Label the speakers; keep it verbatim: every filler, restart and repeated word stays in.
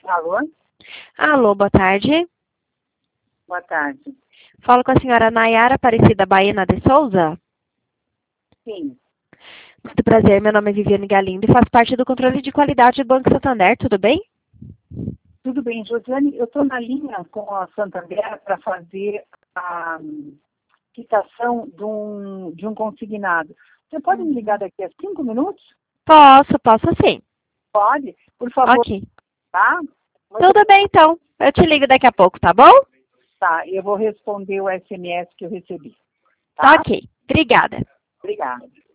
Speaker 1: Alô?
Speaker 2: Alô, boa tarde.
Speaker 1: Boa tarde.
Speaker 2: Falo com a senhora Nayara Aparecida Baena de Souza.
Speaker 1: Sim.
Speaker 2: Muito prazer, meu nome é Viviane Galindo e faço parte do controle de qualidade do Banco Santander, tudo bem?
Speaker 1: Tudo bem, Josiane. Eu estou na linha com a Santander para fazer a quitação de um, de um consignado. Você pode me ligar daqui a cinco minutos?
Speaker 2: Posso, posso sim.
Speaker 1: Pode? Por favor.
Speaker 2: Ok.
Speaker 1: Tá?
Speaker 2: Tudo bem, então. Eu te ligo daqui a pouco, tá bom?
Speaker 1: Tá, eu vou responder o S M S que eu recebi. Tá?
Speaker 2: Ok. Obrigada.
Speaker 1: Obrigada.